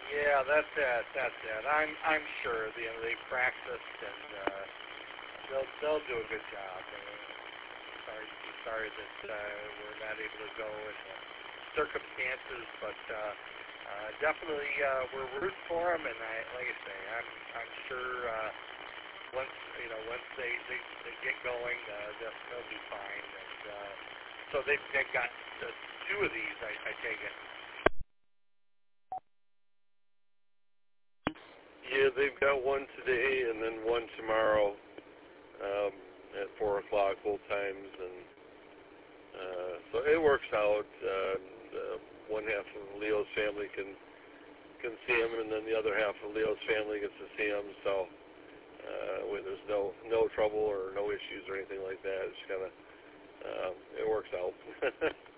Yeah, that's it. That's it. I'm sure they practiced and they'll do a good job. Sorry that we're not able to go in the circumstances, but definitely we're rooting for them. And like I say, I'm sure once they get going, they'll be fine. And so they've got two of these. I take it. Yeah, they've got one today and then one tomorrow at 4 o'clock both times, and so it works out. One half of Leo's family can see him, and then the other half of Leo's family gets to see him. So there's no trouble or no issues or anything like that. It's kind of it works out.